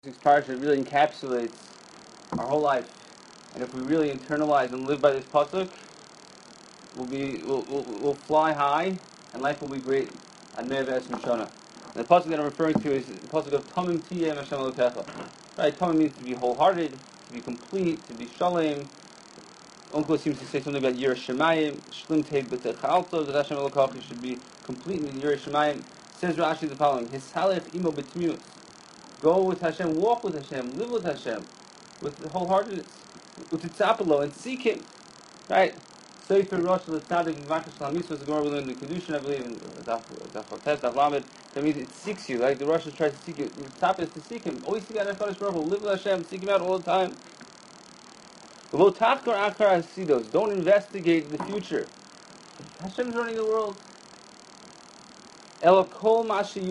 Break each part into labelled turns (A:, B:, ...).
A: This parsha really encapsulates our whole life, and if we really internalize and live by this pasuk, we'll fly high, and life will be great. And the pasuk that I'm referring to is the pasuk of Tamim Tiyeh Hashem Elokecha. Right, Tamim means to be wholehearted, to be complete, to be shalom. Uncle seems to say something about Yirah Shemayim, Shlim Teid B'Techalto, that Hashem Elokecha should be complete in Yirah Shemayim. Says Rashi the following: Hisalech imo b'tmius. Go with Hashem, walk with Hashem, live with Hashem, with wholeheartedness, with tzapelo, and seek Him. Right? Sefer Rosh L'Tzadik V'Vakesh L'Hamitzvah was the Gemara we learned in the Kedushin, I believe, in Daf Chotes, Daf Lamed. That means it seeks you. Like the Rosh tries to seek you. The top is to seek Him. Always seek out HaKadosh Baruch Hu. Live with Hashem. Seek Him out all the time. Lo tachkor achar hasidos. Don't investigate the future. Hashem's running the world. Anything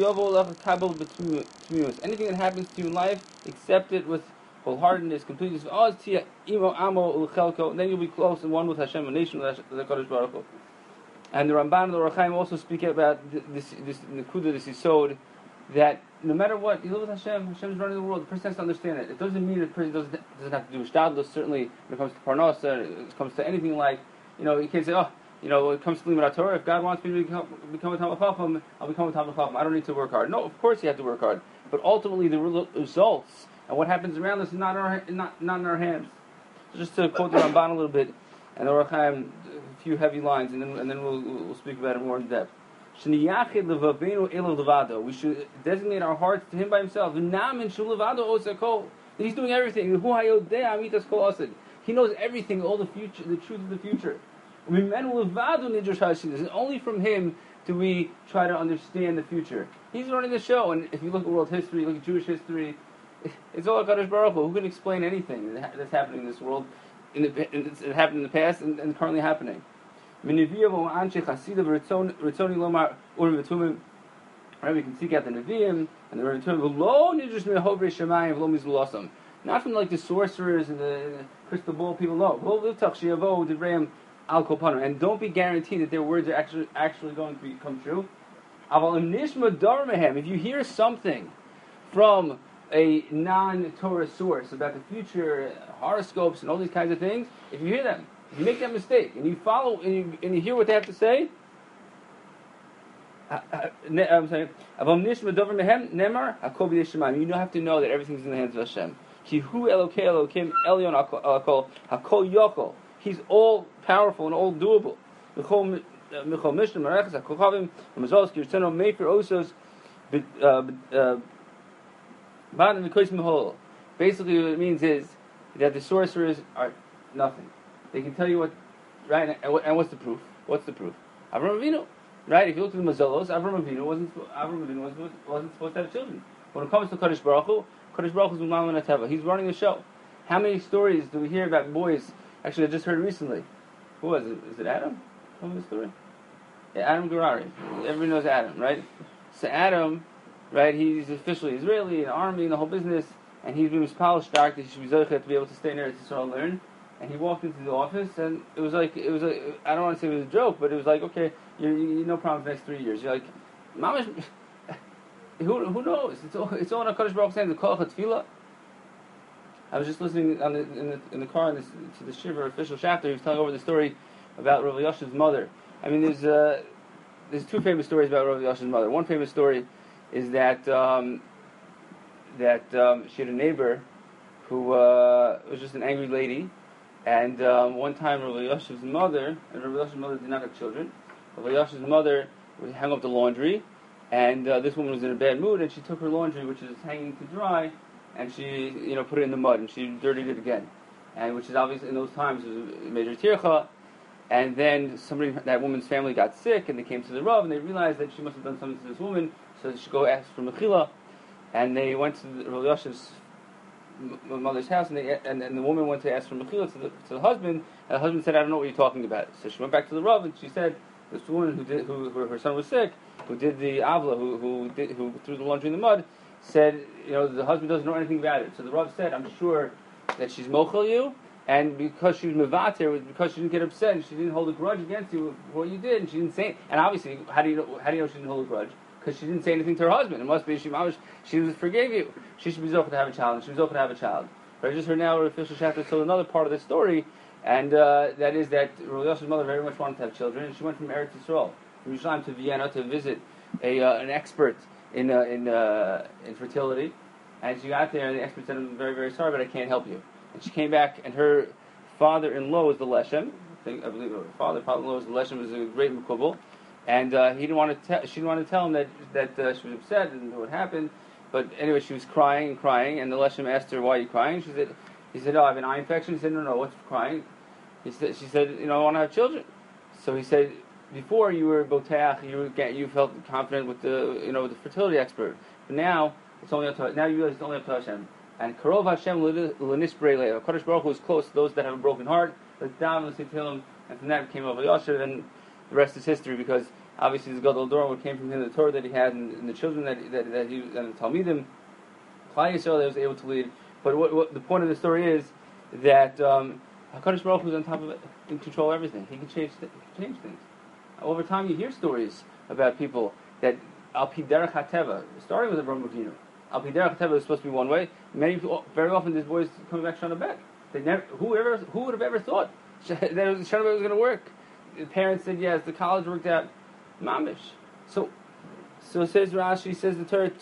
A: that happens to you in life, accept it with wholeheartedness, completeness. Then you'll be close and one with Hashem, a nation with the Kodesh Baruch Hu. And the Ramban and the Ohr HaChaim also speak about this Nekuda, this Yisod, that no matter what, you live with Hashem, Hashem's running the world. The person has to understand it. It doesn't mean that the person doesn't have to do Shtadlos, certainly when it comes to Parnasa, when it comes to anything like, you can't say, when it comes to Limud Torah, if God wants me to become a Talmid Chacham, I'll become a Talmid Chacham. I don't need to work hard. No, of course you have to work hard. But ultimately, the results and what happens around us is not in our hands. So just to quote the Ramban a little bit, and the Ohr HaChaim, a few heavy lines, and then we'll speak about it more in depth. We should designate our hearts to Him by Himself. He's doing everything. He knows everything, all the future, the truth of the future. And only from Him do we try to understand the future. He's running the show, and if you look at world history, look at Jewish history, it's all HaKadosh Baruch Hu. Who can explain anything that's happening in this world? It happened in the past and currently happening. Right, we can seek out the Nevi'im and the Revi'im, not from like the sorcerers and the crystal ball people. No, and don't be guaranteed that their words are actually going to become true. If you hear something from a non-Torah source about the future, horoscopes and all these kinds of things, if you hear them, if you make that mistake and you follow and you hear what they have to say, I'm saying, you have to know that everything's in the hands of Hashem. He's all powerful and all doable. Basically, what it means is that the sorcerers are nothing. They can tell you what, right? And what's the proof? What's the proof? Avraham Avinu, right? If you look at the Mazalos, Avraham Avinu wasn't supposed to have children. When it comes to Kodesh Baruch Hu is Ulam Teva. He's running the show. How many stories do we hear about boys? Actually, I just heard recently. Who was it? Is it Adam? Tell me the story. Yeah, Adam Garari. Everybody knows Adam, right? So Adam, right? He's officially Israeli, an army, and the whole business, and he's been Mispal Stark that he should be Zoichet to be able to stay in Eretz Yisrael and learn. And he walked into the office, and it was like, I don't want to say it was a joke, but it was like, okay, you no problem for the next 3 years. You're like, Mamash, who knows? It's all in HaKadosh Baruch Hu saying, the Kol HaTfilah. I was just listening in the car to the Shiva official chapter. He was telling over the story about Rav Yashav's mother. I mean, there's two famous stories about Rav Yashav's mother. One famous story is that she had a neighbor who was just an angry lady. And one time, Rav Yashav's mother did not have children. Rav Yashav's mother would hang up the laundry, and this woman was in a bad mood, and she took her laundry, which is hanging to dry, and she, put it in the mud, and she dirtied it again, and which is obviously in those times was a major tircha. And then that woman's family got sick, and they came to the Rav, and they realized that she must have done something to this woman, so they should go ask for mechila. And they went to Rav Yashav's mother's house, and the woman went to ask for mechila to the husband, and the husband said, "I don't know what you're talking about." So she went back to the Rav, and she said, "This woman who her son was sick, who did the avla, who threw the laundry in the mud, said, the husband doesn't know anything about it." So the Rav said, "I'm sure that she's mochel you, and because she was mevater, because she didn't get upset, and she didn't hold a grudge against you for what you did, and she didn't say it." And obviously, how do you know she didn't hold a grudge? because she didn't say anything to her husband. It must be she forgave you. She should be zocheh to have a child, and she was zocheh to have a child. But I just heard now Rav Fisher Schachter told another part of the story, and that is that Rav Yosef's mother very much wanted to have children, and she went from Eretz Yisrael, from Yerushalayim to Vienna to visit an expert in fertility. And she got there, and the expert said, "I'm very, very sorry, but I can't help you." And she came back, and her father-in-law was the Leshem. I believe her father-in-law was the Leshem, was a great Mekubal. And she didn't want to tell him that she was upset and what happened. But anyway, she was crying, and the Leshem asked her, "Why are you crying?" He said, "Oh, I have an eye infection." He said, "No, what's crying?" She said, "I want to have children." So he said, "Before you were boteach, you felt confident with the fertility expert, but now it's only up to now you realize it's only up to Hashem." And Karov Hashem l'nisbrei le'el. Kadosh Baruch Hu is close to those that have a broken heart. Let's down, let's tell him, and from that came over Yosher, and the rest is history, because obviously the Gadol Doron came from him, the Torah that he had, and the children that he and the Talmidim, Klal Yisrael that he was able to lead. But what the point of the story is that HaKadosh Baruch Hu is on top of it, in control of everything. He can change things. Over time, you hear stories about people that Al Pi Derech HaTeva, starting with Avraham Avinu. Al Pi Derech HaTeva is supposed to be one way. Very often, this boy is coming back Shana Bet. Who would have ever thought that Shana Bet was going to work? The parents said yes. The college worked out. Mamish. So says Rashi, says the Torah,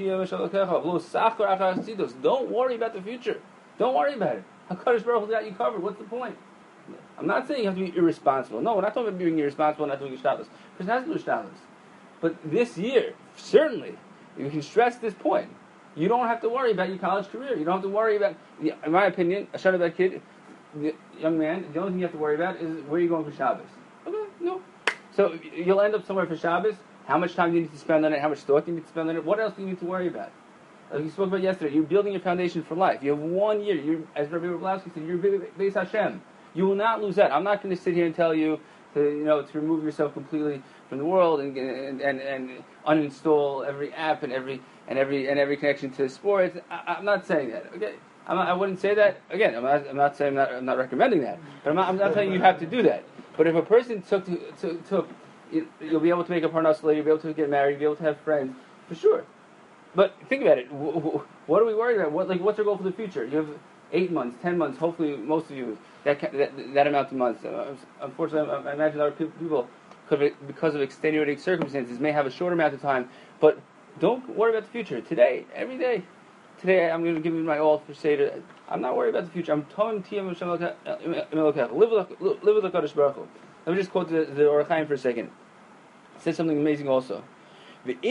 A: don't worry about the future. Don't worry about it. HaKadosh Baruch Hu got you covered. What's the point? I'm not saying you have to be irresponsible. No, we're not talking about being irresponsible and not doing Ishtalos. Because it has to do Ishtalos. But this year, certainly, you can stress this point. You don't have to worry about your college career. You don't have to worry about, in my opinion, a Shana Bet kid, the young man, the only thing you have to worry about is where you're going for Shabbos. Okay, no. So you'll end up somewhere for Shabbos. How much time do you need to spend on it? How much thought do you need to spend on it? What else do you need to worry about? Like you spoke about yesterday, you're building your foundation for life. You have 1 year. As Rabbi Rablowski said, you're Beis Hashem. You will not lose that. I'm not going to sit here and tell you to remove yourself completely from the world and uninstall every app and every connection to sports. I'm not saying that. Okay, I wouldn't say that. Again, I'm not saying that. I'm not recommending that. But I'm not saying you have to do that. But if a person took, you'll be able to make a parnas later, you'll be able to get married, you'll be able to have friends, for sure. But think about it. What are we worried about? What's our goal for the future? You have 8 months, 10 months. Hopefully, most of you that amount of months. Unfortunately, I imagine other people could, because of extenuating circumstances, may have a shorter amount of time. But don't worry about the future. Today, every day. Today, I'm going to give you my all for Seder. I'm not worried about the future. I'm telling you, live with the Kadosh Baruch Hu. Let me just quote the Or HaChaim for a second. It says something amazing also. If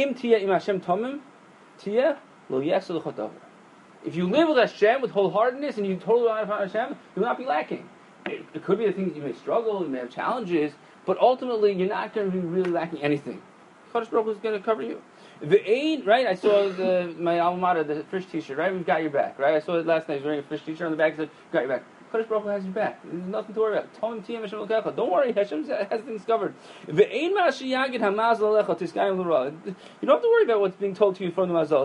A: you live with Hashem with wholeheartedness and you totally rely upon Hashem, you will not be lacking. It could be the things you may struggle, you may have challenges, but ultimately you're not going to be really lacking anything. Kadosh Baruch Hu is going to cover you. Right? I saw my alma mater, the Frisch t-shirt, right? We've got your back, right? I saw it last night. I was wearing a Frisch t-shirt on the back. It said, we've got your back. Kadosh Baruch Hu has your back. There's nothing to worry about. Don't worry, Hashem has things covered. You don't have to worry about what's being told to you from the Mazal.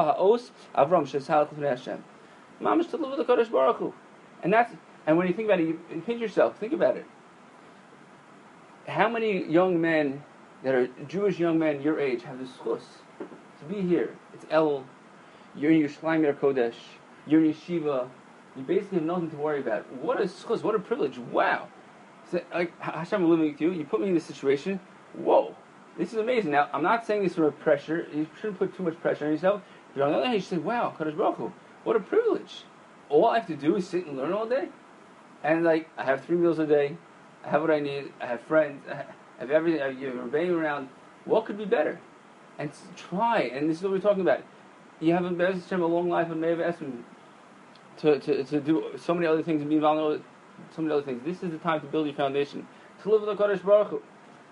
A: Mamash to live with the Kadosh Baruch Hu. And when you think about it, you pinch yourself. Think about it. How many young men that are Jewish young men your age have the schus to be here? It's El. You're in Yerushalayim Kodesh. You're in yeshiva. You basically have nothing to worry about. What a schus, what a privilege. Wow. So, Hashem living with you, you put me in this situation. Whoa. This is amazing. Now, I'm not saying this from a pressure. You shouldn't put too much pressure on yourself. But on the other hand, you should say, wow, Kadosh Baruch Hu, what a privilege. All I have to do is sit and learn all day. And I have 3 meals a day. I have what I need. I have friends. I have everything. You're rebelling around. What could be better? And try. And this is what we're talking about. You have a long life of Me'av Esrim to do so many other things and be involved in so many other things. This is the time to build your foundation. To live with the Kadosh Baruch Hu.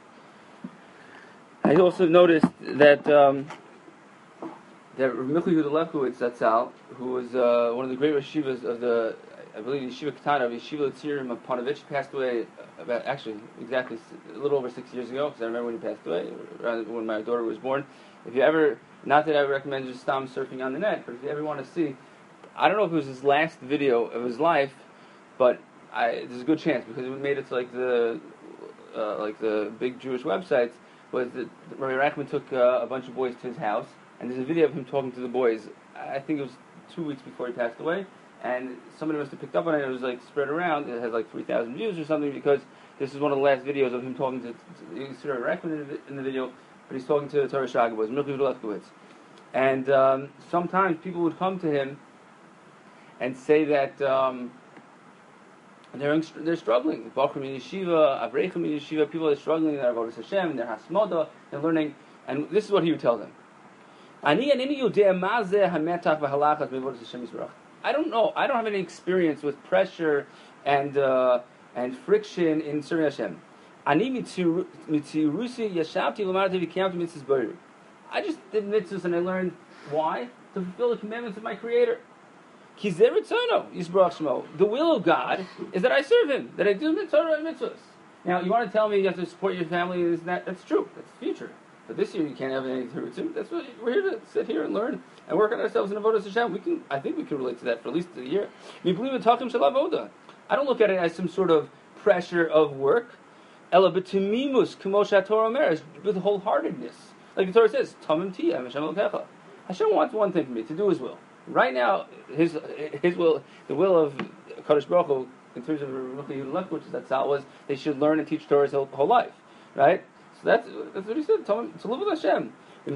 A: I also noticed that Rav Michal Yehuda Lefkowitz Zatzal, who was one of the great Reshivas of the, I believe, Yeshiva Ketana of Yeshiva L'Tzirim of Panovich, passed away exactly a little over 6 years ago, because I remember when he passed away, around when my daughter was born. If you ever, not that I would recommend just stop surfing on the net, but if you ever want to see, I don't know if it was his last video of his life, but there's a good chance, because it made it to the big Jewish websites, was that Rabbi Reichman took a bunch of boys to his house, and there's a video of him talking to the boys. I think it was 2 weeks before he passed away, and somebody must have picked up on it. It was like spread around. It has like 3,000 views or something, because this is one of the last videos of him talking to you can see Rabbi Reichman in the video, but he's talking to the Torah Shaga boys, Milky Lefkowitz. And sometimes people would come to him and say that they're struggling. Bachrim in yeshiva, Avrechim in yeshiva, people are struggling in their avodas Hashem, in their hasmoda, they're learning, and this is what he would tell them. I don't know. I don't have any experience with pressure and friction in serving Hashem. I just did mitzvahs and I learned why? To fulfill the commandments of my Creator. The will of God is that I serve Him, that I do mitzvahs. Now, you want to tell me you have to support your family? That's true. That's the future. But this year you can't have any terutzim. That's what we're here to sit here and learn and work on ourselves in avodas Hashem. I think we can relate to that for at least a year. I don't look at it as some sort of pressure of work. Ela b'timimus k'mo Torah omer, with wholeheartedness, like the Torah says, Tamim tiyeh Hashem Elokecha. Hashem wants one thing for me, to do His will. Right now, His will, the will of Kadosh Baruch Hu, in terms of Ruchah which is that Sal, was they should learn and teach Torah his whole life, right? So that's what He said. To live with Hashem.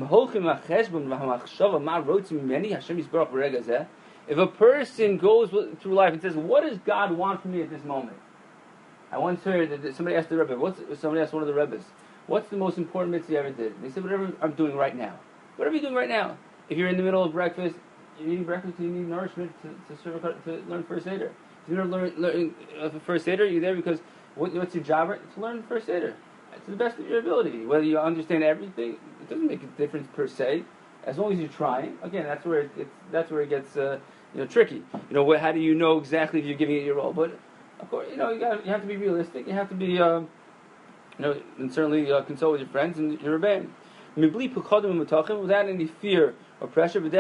A: If a person goes through life and says, "What does God want from me at this moment?" I once heard that somebody asked the Rebbe. Somebody asked one of the Rebbes, "What's the most important mitzvah you ever did?" And they said, "Whatever I'm doing right now. Whatever you're doing right now. If you're in the middle of breakfast, you need breakfast. You need nourishment to learn First Seder. If you're learning First Seder, you're there because what's your job? Right? To learn First Seder. To the best of your ability. Whether you understand everything, it doesn't make a difference per se. As long as you're trying. Again, that's where it gets tricky. How do you know exactly if you're giving it your all? But of course, you have to be realistic. You have to be, and certainly consult with your friends and your rebbeim. Without any fear or pressure, with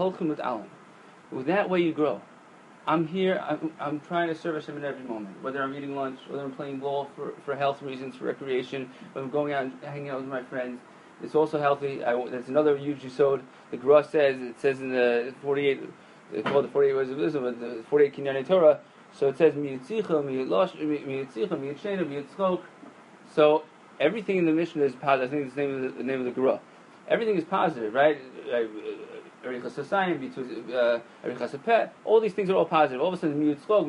A: that way you grow. I'm here. I'm trying to serve Hashem in every moment. Whether I'm eating lunch, whether I'm playing ball for health reasons, for recreation, whether I'm going out and hanging out with my friends. It's also healthy. That's another huge yisod. The Gemara says in the 48. It's called the 48 words of wisdom, but the 48 Kinyanei Torah. So it says miyitzicha, miyitzchok. So everything in the Mishnah is positive. I think it's the name of the Gemara. Everything is positive, right? All these things are all positive. All of a sudden,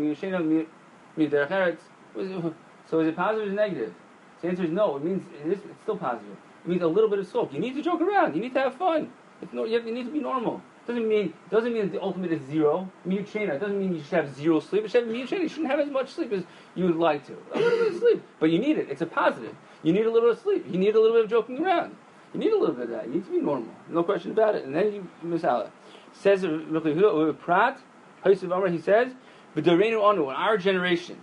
A: so is it positive or is it negative? So the answer is no. It's still positive. It means a little bit of scope. You need to joke around. You need to have fun. You need to be normal. Doesn't mean that the ultimate is zero. It doesn't mean you should have zero sleep. You shouldn't have as much sleep as you would like to. Sleep, but you need it. It's a positive. You need a little bit of sleep. You need a little bit of joking around. You need a little bit of that. You need to be normal. No question about it. And then you miss out. Says Prat, he says, in our generation,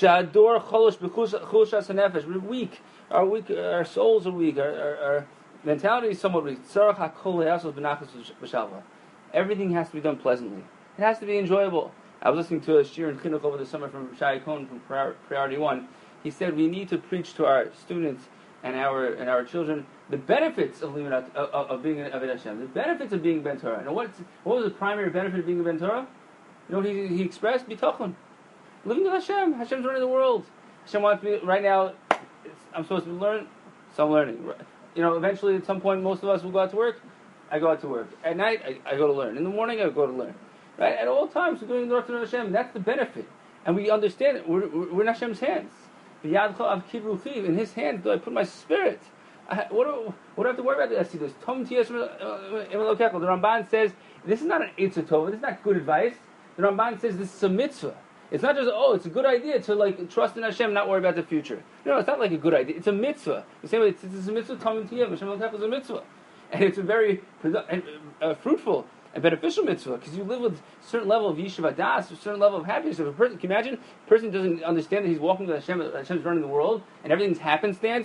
A: we're weak. Our souls are weak. Our mentality is somewhat weak. Everything has to be done pleasantly. It has to be enjoyable. I was listening to a shir in Chinuch over the summer from Shai Cohen from Priority One. He said we need to preach to our students and our children the benefits of being an Avodah Hashem, the benefits of being Ben Torah. And what was the primary benefit of being a Ben Torah? What he expressed? Bitachon. Living with Hashem. Hashem's running the world. Hashem wants me right now. I'm supposed to learn, so I'm learning. Eventually, at some point, most of us will go out to work. I go out to work. At night, I go to learn. In the morning, I go to learn. Right? At all times, we're doing the Ratzon Hashem. That's the benefit. And we understand it. We're in Hashem's hands. In His hands do I put my spirit. What do I have to worry about? I see this. The Ramban says, this is not an Eitzah Tova. This is not good advice. The Ramban says this is a mitzvah. It's not just, it's a good idea to trust in Hashem, not worry about the future. No, it's not like a good idea. It's a mitzvah. The same way it's a mitzvah, Tamim tiyeh Hashem Elokecha is a mitzvah. And it's a very fruitful and beneficial mitzvah, because you live with a certain level of yeshiva das, a certain level of happiness. If can you imagine a person doesn't understand that he's walking with Hashem, Hashem's running the world, and everything's happenstance,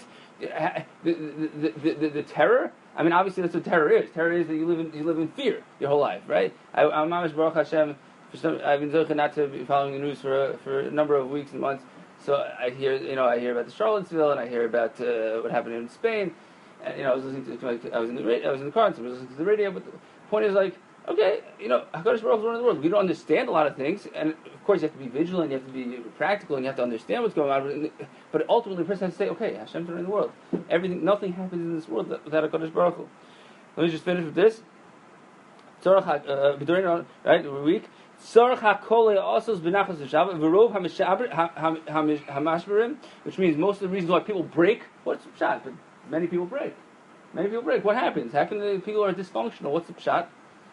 A: the terror. I mean, obviously that's what terror is. Terror is that you live in fear your whole life, right? I'm Mamash Baruch Hashem. I've been zocheh not to be following the news for a number of weeks and months. So I hear about the Charlottesville, and I hear about what happened in Spain, And, I was listening to, I was in the radio, I was in the car, and I was listening to the radio. But the point is, like, okay, Hakadosh Baruch Hu is running the world. We don't understand a lot of things, and of course you have to be vigilant, you have to be practical, and you have to understand what's going on. But ultimately, the person has to say, okay, Hashem's running the world. Nothing happens in this world without Hakadosh Baruch Hu. Let me just finish with this. Right, every week. Which means most of the reasons why people break. What's the pshat? But many people break. Many people break. What happens? How come the people are dysfunctional? What's the pshat?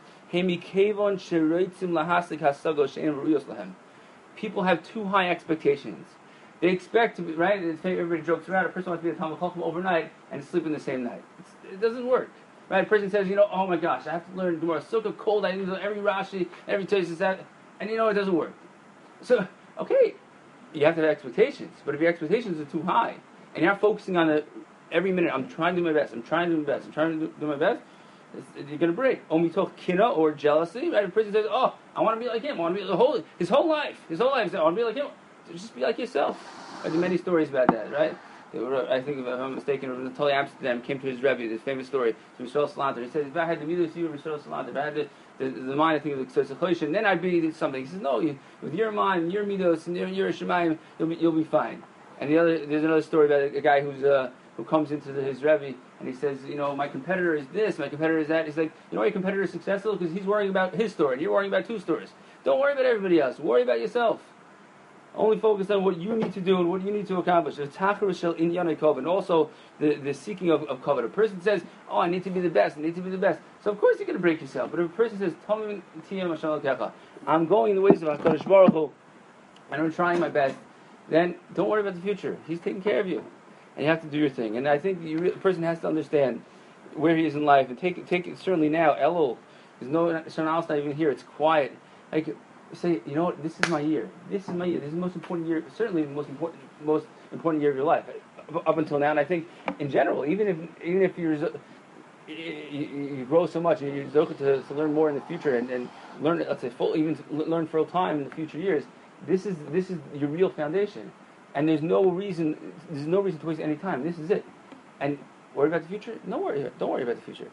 A: People have too high expectations. They expect to be, right? Everybody jokes around. A person wants to be a Talmud Chacham overnight and sleep in the same night. It doesn't work. Right? A person says, oh my gosh, I have to learn Gemara. It's so cold. I need to know every Rashi, every Tosfos, that, and it doesn't work. So, okay, you have to have expectations. But if your expectations are too high, and you're not focusing on every minute, I'm trying to do my best. I'm trying to do my best. I'm trying to do my best. You're going to break. Omitoch kina, or jealousy. Right? A person says, I want to be like him. I want to be his whole life. I want to be like him. Just be like yourself. There's many stories about that, right? I think, if I'm mistaken, Natali Amsterdam came to his Rebbe, this famous story, to Yisrael Salanter. He says, if I had the midas you, Yisrael Salanter, if I had the mind, I think, of the Ksosachoshin, then I'd be something. He says, no, with your mind, your midos, and your Shemayim, you'll be fine. And there's another story about a guy who comes into his Rebbe, and he says, my competitor is this, my competitor is that. He's like, your competitor is successful because he's worrying about his story, and you're worrying about two stories. Don't worry about everybody else. Worry about yourself. Only focus on what you need to do and what you need to accomplish. And also the seeking of kavod. A person says, I need to be the best, I need to be the best. So of course you're going to break yourself. But if a person says, I'm going in the ways of HaKadosh Baruch Hu, and I'm trying my best, then don't worry about the future. He's taking care of you. And you have to do your thing. And I think the person has to understand where he is in life. And take it certainly now. Elul, there's someone else not even here. It's quiet. Like, say, this is my year. This is my year. This is the most important year, certainly the most important year of your life, up until now. And I think, in general, even if you grow so much and you're to learn more in the future and learn, let's say, learn full time in the future years, this is your real foundation. And there's no reason to waste any time. This is it. And worry about the future? Don't worry about the future.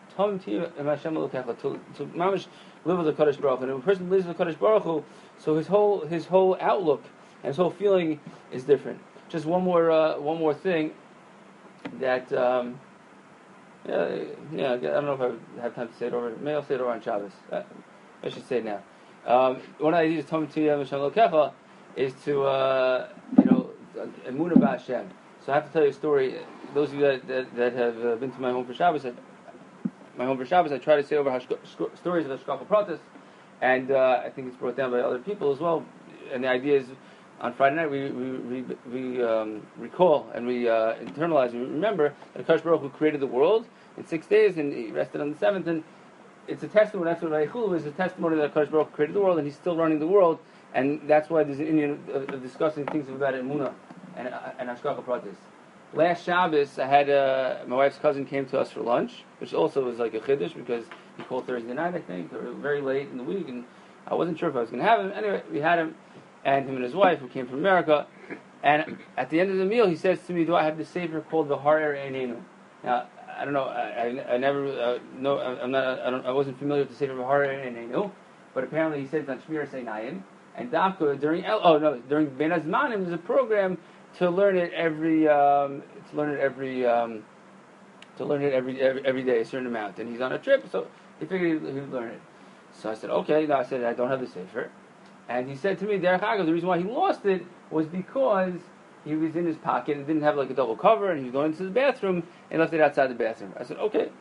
A: To mamish live with the Kadosh Baruch Hu. And if a person lives with the Kadosh Baruch Hu, so his whole outlook and his whole feeling is different. Just one more thing that I don't know if I have time to say it over. Maybe I'll say it over on Shabbos. I should say it now. One of the ideas of Talmud Torah Mishal Kecha is to Emunah B'Hashem. So I have to tell you a story. Those of you that have been to my home for Shabbos, I try to say over stories of Hashgacha Pratis, and I think it's brought down by other people as well. And the idea is, on Friday night we recall and we internalize and remember that Hakadosh Baruch Hu created the world in 6 days and He rested on the seventh. And it's a testimony. That's what Vayichulu is, a testimony that Hakadosh Baruch Hu created the world and He's still running the world. And that's why there's an Indian of discussing things about Emunah and Hashgacha Pratis. Last Shabbos, I had my wife's cousin came to us for lunch, which also was like a chiddush because he called Thursday night, I think, or very late in the week, and I wasn't sure if I was going to have him. Anyway, we had him, and him and his wife, who came from America. And at the end of the meal, he says to me, "Do I have the Sefer called the Harer Einenu?" Now, I don't know. I never know. I wasn't familiar with the Sefer of Harer Einenu, but apparently he said it's on Shmir Seinayim. And Davka during Ben Azmanim, there's a program to learn it every day, a certain amount. And he's on a trip, so he figured he'd learn it. So I said, okay. No, I said, I don't have the Sefer. And he said to me, Derech Agav, the reason why he lost it was because he was in his pocket and didn't have like a double cover, and he was going into the bathroom and left it outside the bathroom. I said, okay.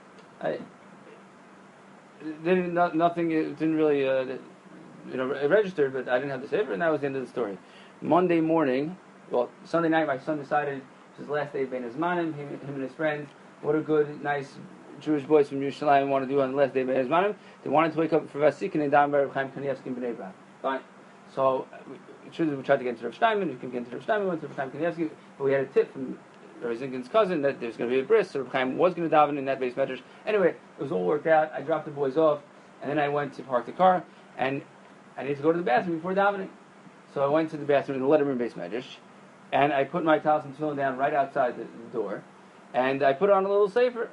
A: It didn't really registered, but I didn't have the Sefer, and that was the end of the story. Monday morning, Sunday night, my son decided it was his last day of Ben Azmanim, him and his friends. What a good, nice Jewish boys from Yerushalayim want to do on the last day of Ben Azmanim. They wanted to wake up for Vasikin and down by Reb Chaim Kanievsky in Bnei Brak. Fine. So we tried to get into Reb Steinman. We couldn't get into Reb Steinman. We went to Reb Chaim Kanievsky, but we had a tip from Reb Zinkin's cousin that there was going to be a bris, so Reb Chaim was going to daven in that base medrash. Anyway, it was all worked out. I dropped the boys off, and then I went to park the car, and I needed to go to the bathroom before davening. So I went to the bathroom in the Letterman base medrash, and I put my talis and tefillin down right outside the door, and I put on a little Sefer.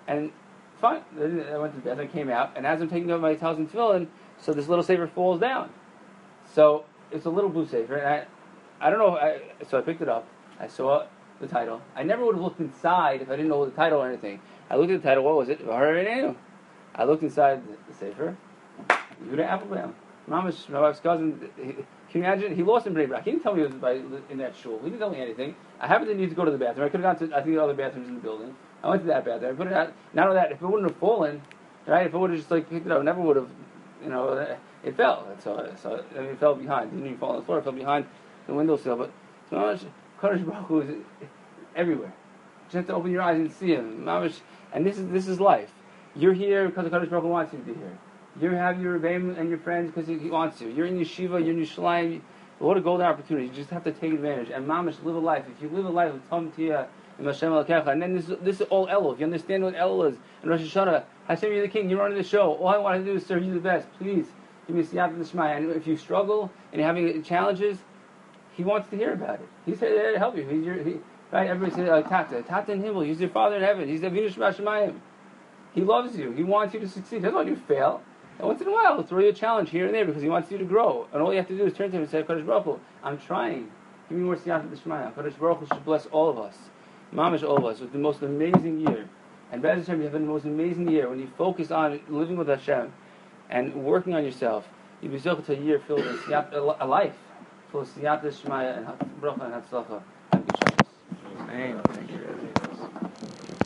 A: And fine, I went to bed, I came out, and as I'm taking off my talis and tefillin, so this little sefer falls down. So it's a little blue sefer, and I don't know, so I picked it up, I saw the title. I never would have looked inside if I didn't know the title or anything. I looked at the title, what was it? I looked inside the sefer, Yehuda Applebaum. Mamash, my wife's cousin, can you imagine? He lost in Bnei Brak. He didn't tell me it was in that shul. He didn't tell me anything. I happened to need to go to the bathroom. I could have gone to, I think, the other bathrooms in the building. I went to that bathroom. I put it out. Not only that, if it wouldn't have fallen, right, if it would have just picked it up, it never would have, it fell. So it fell behind. It didn't even fall on the floor. It fell behind the windowsill. But Mamash, Kadosh Baruch Hu is everywhere. You just have to open your eyes and see Him. Mamash, and this is life. You're here because the Kadosh Baruch Hu wants you to be here. You have your Rebbeim and your friends because He wants you. You're in yeshiva, you're in Yerushalayim. What a golden opportunity. You just have to take advantage. And mamash, live a life. If you live a life with Tom Tia and Hashem Elokecha, and then this is all Elul. If you understand what Elul is, and Rosh Hashanah, Hashem, you're the king, you're running the show. All I want to do is serve you the best. Please, give me a siyata d'shmaya. And if you struggle and you're having challenges, He wants to hear about it. He's there to help you. Right? Everybody says, Tata in Himmel. He's your Father in heaven. He's the Avinu Shema. He loves you. He wants you to succeed. He doesn't want you to fail. And once in a while, He'll throw you a challenge here and there because He wants you to grow. And all you have to do is turn to Him and say, Kadosh Baruch Hu, I'm trying. Give me more siyata d'shmaya. Kadosh Baruch Hu should bless all of us. Mamash, all of us, with the most amazing year. And Be'ez Hashem, you have the most amazing year when you focus on living with Hashem and working on yourself. You'll be zocheh to a year filled with a life full of siyata d'shmaya and bracha and hatzlacha. Thank you, Shabbos. Amen.